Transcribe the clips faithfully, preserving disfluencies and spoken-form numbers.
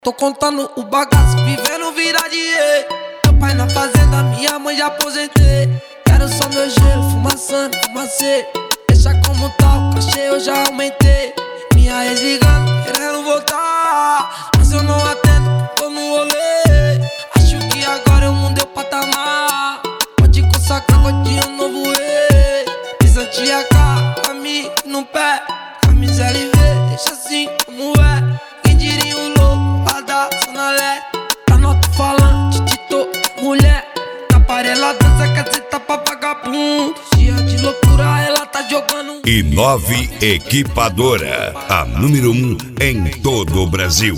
Tô contando o bagaço, vivendo vida de rei. Meu pai na fazenda, minha mãe já aposentei. Quero só meu gelo, fumaçando, fumacê. Deixa como tal, cachê eu já aumentei. Minha ex ligando, querendo voltar, mas eu não atendo, tô no rolê. Acho que agora eu mudei o patamar. Pode consagrar godinho, um novo rei. Pisante a K, amigo no pé. Camisa L V, deixa assim como é. Quem diria um louco lá da Zona Leste. Tá no alto-falante, Tito, mulher. Na parela dança, caceta pra vagabundo. Dia de loucura, ela tá jogando. E nove Equipadora, a número um em todo o Brasil.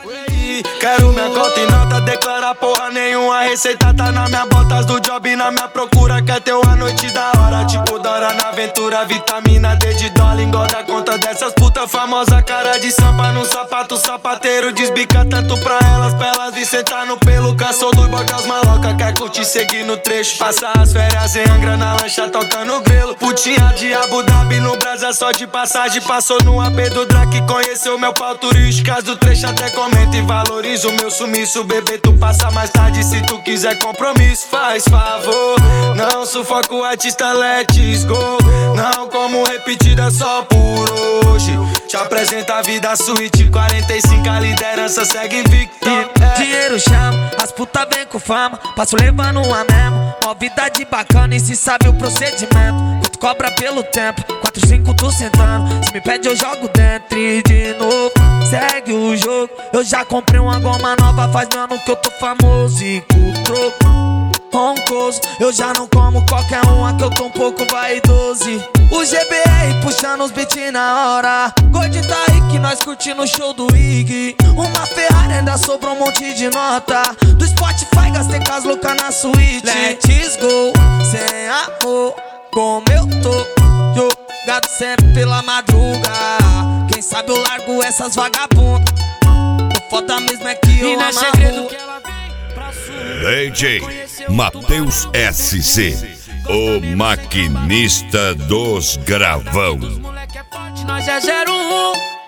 Quero minha cota e nota, declarar porra nenhuma. Receita tá na minha botas do job, na minha procura. Quer ter uma noite da hora, tipo Dora na aventura. Vitamina D de dólar, engorda conta dessas puta famosa. Cara de sampa no sapato, sapateiro desbica tanto pra elas, pra elas vir sentar no pelo. Cansou dos bocas maloca, quer curtir, seguir no trecho. Passar as férias em Angra na lancha, tocando grelo. Putinha de Abu Dhabi no Brasa, só de passagem. Passou no A P do Drake, conheceu meu pau turístico. Caso do trecho até comenta e valoriza o meu sumiço, bebê, tu passa mais tarde se tu quiser compromisso. Faz favor, não sufoca o artista, let's go. Não como repetida só por hoje. Te apresenta a vida suíte, quarenta e cinco a liderança segue invicto. É. Dinheiro chama, as puta vem com fama. Passo levando uma mesmo, uma vida de bacana e se sabe o procedimento. Tu cobra pelo tempo, quatro, cinco tu sentando. Se me pede eu jogo dentro e de novo segue o jogo. Eu já comprei uma goma nova, faz um ano que eu tô famoso e com troco roncoso. Eu já não como qualquer uma que eu tô um pouco vaidoso. O G B R puxando os beats na hora. Gordinho tá aí que nós curtindo o show do Ig. Uma Ferrari ainda sobrou um monte de nota. Do Spotify gastei com as loucas na suíte. Let's go, sem amor, como eu tô jogado sempre pela madruga. Quem sabe eu largo essas vagabundas. O foda mesmo é que eu amarro. D J Matheus S C, o maquinista dos gravão. Nós é zero um.